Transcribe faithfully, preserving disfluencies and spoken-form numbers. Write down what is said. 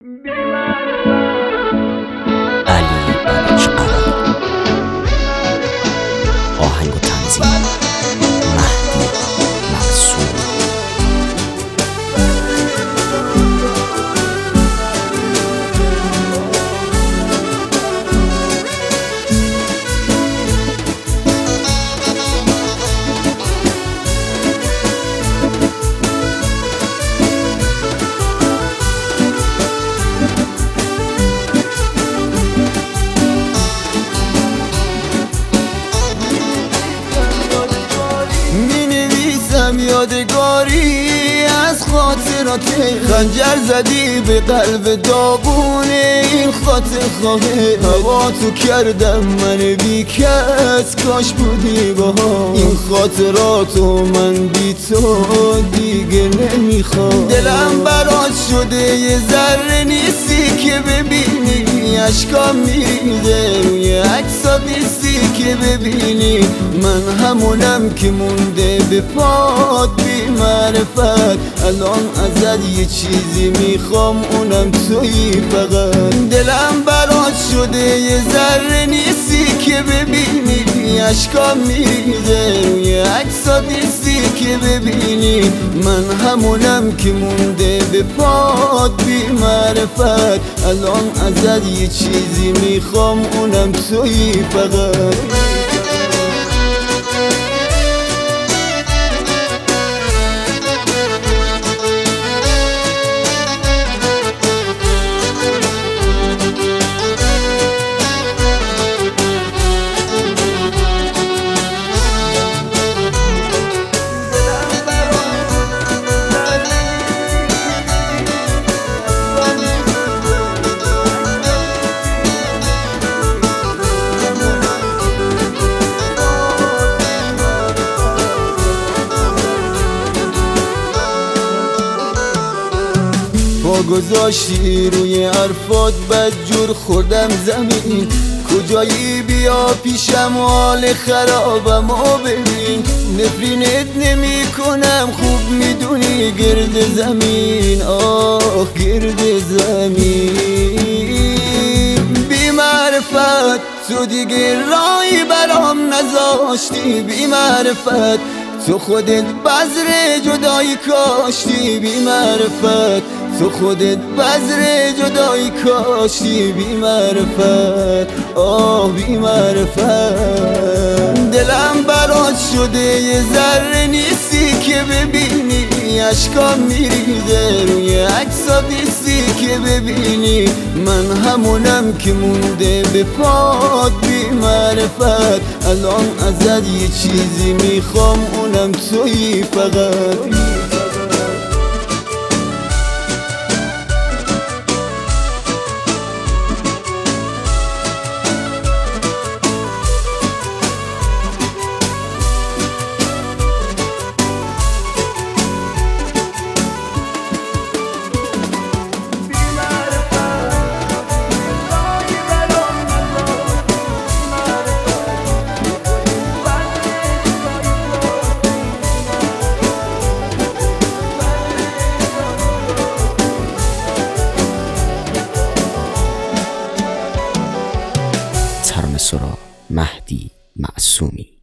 علی بنوش عربی. آهنگ و تنظیم مهدی معصومی. یادگاری از خاطرات خنجر زدی به قلب داغونه این خاطر خواهه هوا تو کردم من بی کس کاش بودی با این خاطراتو من بی تو دیگه نمیخوام دلم برات شده یه ذره نیستی که ببینی اشکام میریزه روی عکسات نیستی که ببینی من همونم که مونده به پات بی معرفت الان ازت یه چیزی میخوام اونم تویی فقط دلم برات شده یه ذره نیستی که ببینی اشکام میریزه روی عکسات نیستی که ببینی من همونم که مونده به پات بی معرفت الان ازت یه چیزی میخوام اونم تویی فقط پا گذاشتی روی حرفات بدجور خوردم زمین کجایی بیا پیشم حال خرابم و ببین نفرینت نمی کنم خوب میدونی گرد زمین آه گرد زمین بی معرفت تو دیگه راهی برام نذاشتی بی معرفت تو خودت بذر جدایی کاشتی بی معرفت تو خودت بذر جدایی کاشتی بی معرفت آه بی معرفت دلم برات شده یه ذره نیستی که ببینی اشکام میریزه روی عکسات نیستی که ببینی من همونم که مونده به پات بی معرفت الان ازت یه چیزی میخوام اونم تویی فقط ترانه سرا مهدی معصومی.